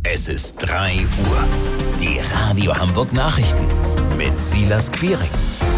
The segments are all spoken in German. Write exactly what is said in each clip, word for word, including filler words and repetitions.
Es ist drei Uhr. Die Radio Hamburg Nachrichten mit Silas Quiring.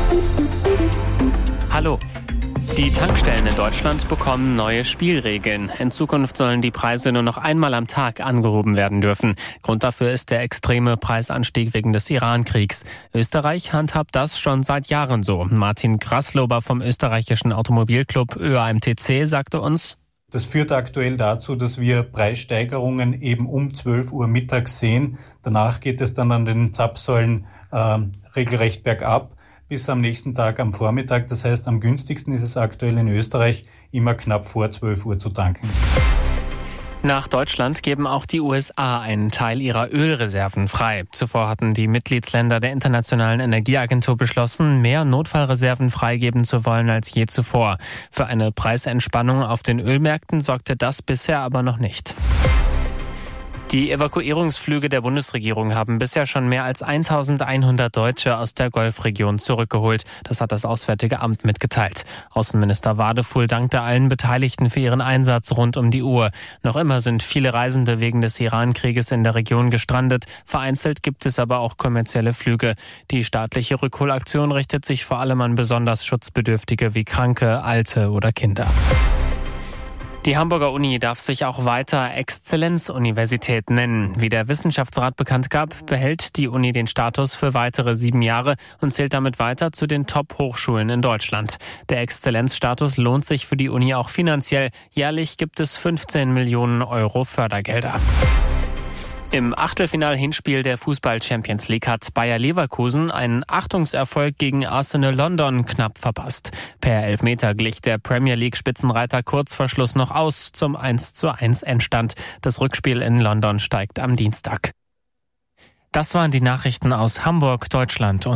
Hallo. Die Tankstellen in Deutschland bekommen neue Spielregeln. In Zukunft sollen die Preise nur noch einmal am Tag angehoben werden dürfen. Grund dafür ist der extreme Preisanstieg wegen des Iran-Kriegs. Österreich handhabt das schon seit Jahren so. Martin Graslober vom österreichischen Automobilclub Ö A M T C sagte uns: Das führt aktuell dazu, dass wir Preissteigerungen eben um zwölf Uhr mittags sehen. Danach geht es dann an den Zapfsäulen äh, regelrecht bergab bis am nächsten Tag am Vormittag. Das heißt, am günstigsten ist es aktuell in Österreich immer knapp vor zwölf Uhr zu tanken. Nach Deutschland geben auch die U S A einen Teil ihrer Ölreserven frei. Zuvor hatten die Mitgliedsländer der Internationalen Energieagentur beschlossen, mehr Notfallreserven freigeben zu wollen als je zuvor. Für eine Preisentspannung auf den Ölmärkten sorgte das bisher aber noch nicht. Die Evakuierungsflüge der Bundesregierung haben bisher schon mehr als eintausendeinhundert Deutsche aus der Golfregion zurückgeholt. Das hat das Auswärtige Amt mitgeteilt. Außenminister Wadefuhl dankte allen Beteiligten für ihren Einsatz rund um die Uhr. Noch immer sind viele Reisende wegen des Iran-Krieges in der Region gestrandet. Vereinzelt gibt es aber auch kommerzielle Flüge. Die staatliche Rückholaktion richtet sich vor allem an besonders Schutzbedürftige wie Kranke, Alte oder Kinder. Die Hamburger Uni darf sich auch weiter Exzellenzuniversität nennen. Wie der Wissenschaftsrat bekannt gab, behält die Uni den Status für weitere sieben Jahre und zählt damit weiter zu den Top-Hochschulen in Deutschland. Der Exzellenzstatus lohnt sich für die Uni auch finanziell. Jährlich gibt es fünfzehn Millionen Euro Fördergelder. Im Achtelfinal-Hinspiel der Fußball-Champions League hat Bayer Leverkusen einen Achtungserfolg gegen Arsenal London knapp verpasst. Per Elfmeter glich der Premier League-Spitzenreiter kurz vor Schluss noch aus zum eins zu eins Endstand. Das Rückspiel in London steigt am Dienstag. Das waren die Nachrichten aus Hamburg, Deutschland und